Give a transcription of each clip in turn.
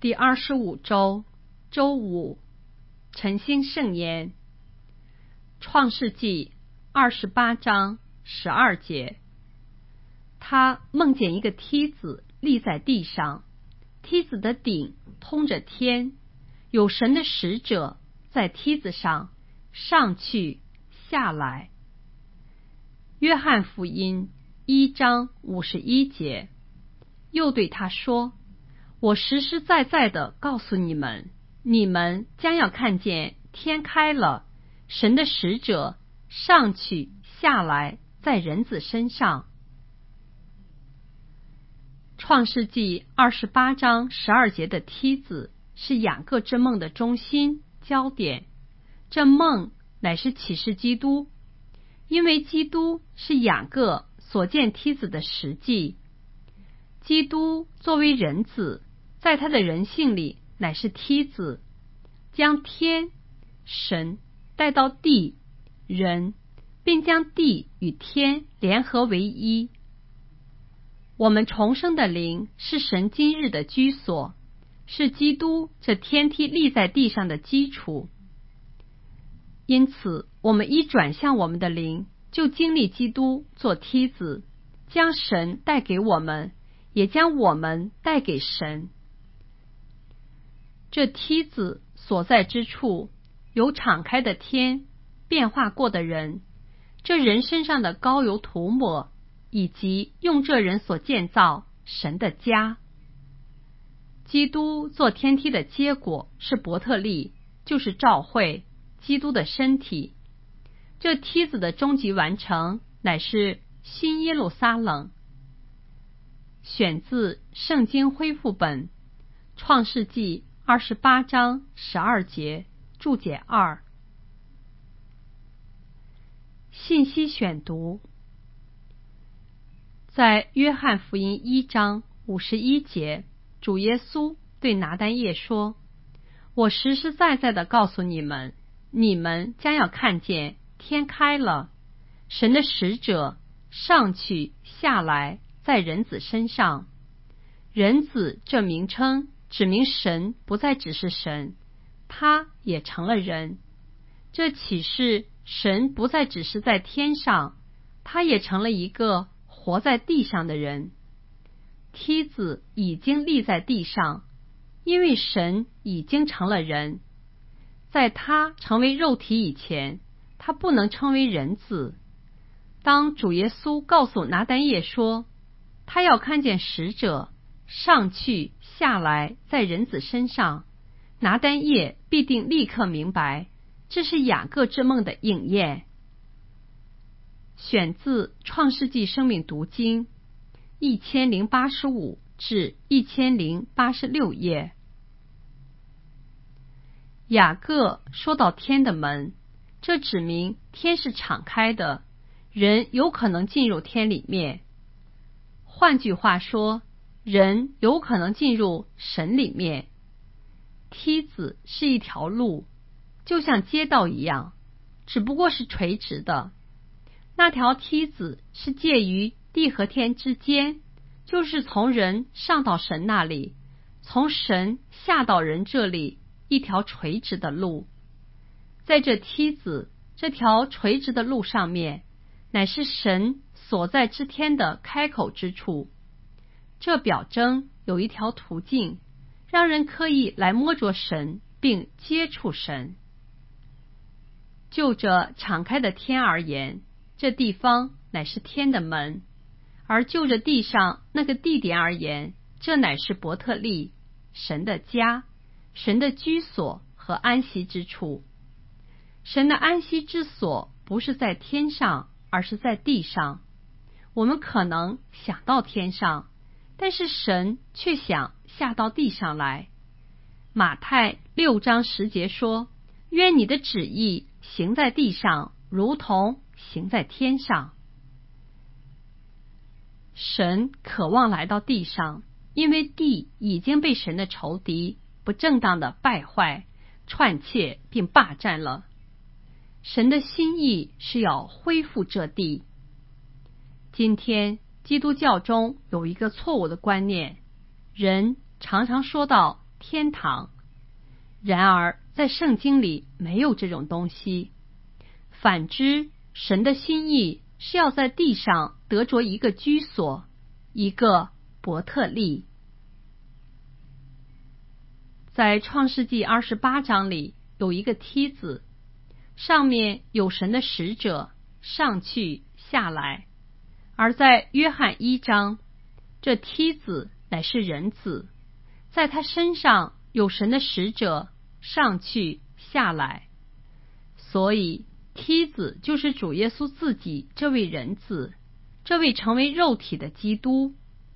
第25周周五，晨星圣言。创世纪28章12节，他梦见一个梯子立在地上，梯子的顶通着天，有神的使者在梯子上上去下来。约翰福音1章51节，又对他说，我实实在在地告诉你们，你们将要看见天开了，神的使者上去下来在人子身上。创世纪28章12节的梯子是雅各之梦的中心焦点，这梦乃是启示基督，因为基督是雅各所见梯子的实际。基督作为人子，在他的人性里乃是梯子，将天神带到地人，并将地与天联合为一。我们重生的灵是神今日的居所，是基督这天梯立在地上的基础。因此我们一转向我们的灵，就经历基督做梯子，将神带给我们，也将我们带给神。这梯子所在之处，有敞开的天，变化过的人，这人身上的膏油涂抹，以及用这人所建造神的家。基督做天梯的结果是伯特利，就是召会，基督的身体。这梯子的终极完成乃是新耶路撒冷。选自圣经恢复本，创世纪28章12节，注解2。信息选读，在约翰福音1章51节，主耶稣对拿但业说，我实实在在地告诉你们，你们将要看见天开了，神的使者上去下来在人子身上。人子这名称指明神不再只是神，他也成了人。这启示神不再只是在天上，他也成了一个活在地上的人。梯子已经立在地上，因为神已经成了人。在他成为肉体以前，他不能称为人子。当主耶稣告诉拿但业说，他要看见使者上去下来在人子身上，拿但业必定立刻明白，这是雅各之梦的应验。选自创世纪生命读经1085至1086页。雅各说到天的门，这指明天是敞开的，人有可能进入天里面。换句话说，人有可能进入神里面。梯子是一条路，就像街道一样，只不过是垂直的。那条梯子是介于地和天之间，就是从人上到神那里，从神下到人这里，一条垂直的路。在这梯子这条垂直的路上面，乃是神所在之天的开口之处。这表征有一条途径，让人可以来摸着神并接触神。就着敞开的天而言，这地方乃是天的门；而就着地上那个地点而言，这乃是伯特利，神的家，神的居所和安息之处。神的安息之所不是在天上，而是在地上。我们可能想到天上，但是神却想下到地上来。马太6章10节说，愿你的旨意行在地上，如同行在天上。神渴望来到地上，因为地已经被神的仇敌不正当的败坏、篡窃并霸占了。神的心意是要恢复这地。今天基督教中有一个错误的观念，人常常说到天堂。然而在圣经里没有这种东西。反之，神的心意是要在地上得着一个居所，一个伯特利。在创世纪28章里有一个梯子，上面有神的使者上去下来。而在约翰1章，这梯子乃是人子，在他身上有神的使者上去下来。所以梯子就是主耶稣自己这位人子，这位成为肉体的基督。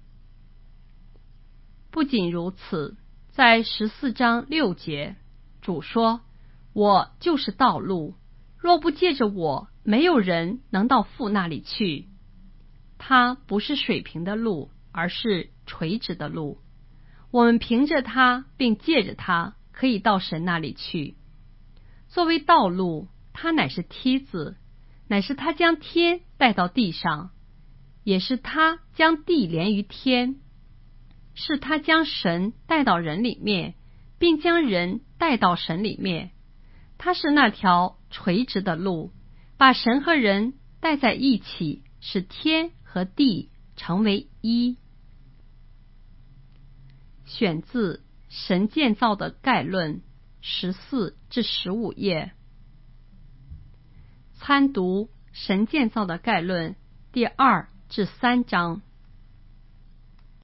不仅如此，在14章6节，主说：我就是道路，若不借着我，没有人能到父那里去。它不是水平的路，而是垂直的路。我们凭着它并借着它可以到神那里去。作为道路，它乃是梯子，乃是他将天带到地上，也是他将地连于天，是他将神带到人里面，并将人带到神里面。它是那条垂直的路，把神和人带在一起，使天和地成为一。选自《神建造的概论》14至15页。参读《神建造的概论》第2至3章。